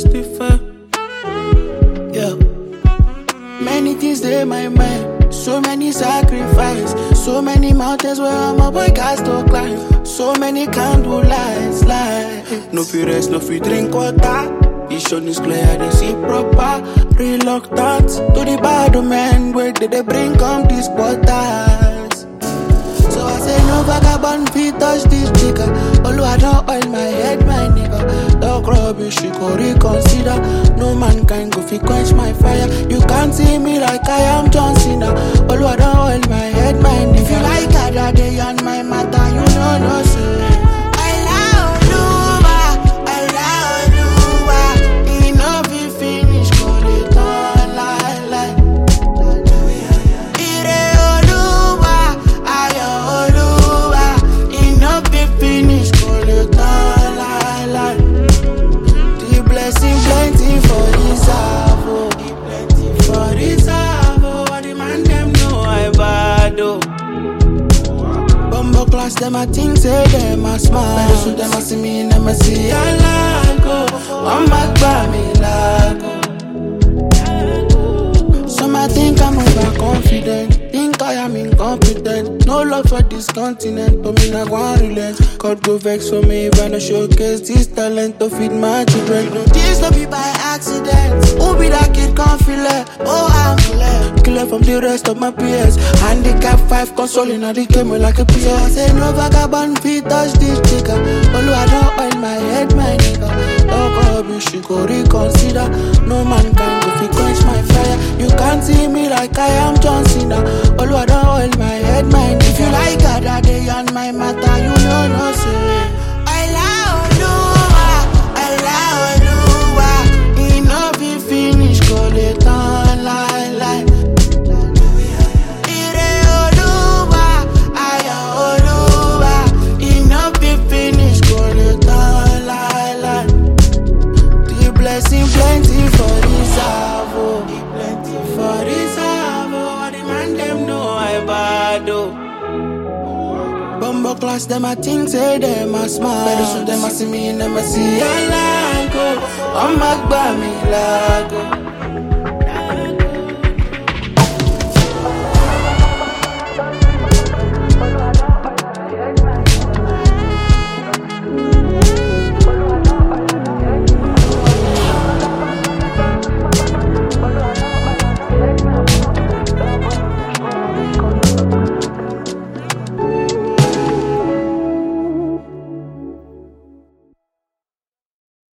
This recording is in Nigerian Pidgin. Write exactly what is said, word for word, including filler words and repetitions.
justify. Yeah. Many things they in my mind, so many sacrifice, so many mountains where my boy got to climb, so many candle lights, lights. No free rest, no free drink water. Vision is clear, they see proper. Reluctant to the bad man, where did they bring come these quarters? So I say no vagabond feet touch this jigger. Although I don't oil my head, my nigga. Dog rubbish, you go reconsider. No man can go fi quench my fire. You can't see me like I am John Cena. Although I don't oil my head, my nigga. If you like other day on my matter, you know no say. Class them I think say them a smile. Better so them I see me in them I see I like oh. I'm back by me like oh. Some I think I'm overconfident, think I am incompetent. No love for this continent, but me not one relent. God go vex for me if I no showcase this talent to feed my children. No, this no be by accident. Who be that kid confident? Oh I'm clear, clear from the rest of my peers. Handicap five consoling and the game like a peer. I say no vagabond feet touch this jigger. Although I don't oil my head, my nigga. Dog rubbish, you go reconsider. No man can go fi quench my fire. You can't see me like I am John Cena. Although I don't oil my head, my nigga. If you like other day on my matter, you know no say. I love Oluwa, I love Oluwa. He no be finish, call it on lie lie. Ire Oluwa, aya Oluwa. He no be finish, call it on lie lie. The blessing plenty for this avo, plenty for this avo. The man them know I bad oh. Bumbo class them I think say them a smile. Better so them I see me in them I see I like oh. I'm back by me like oh.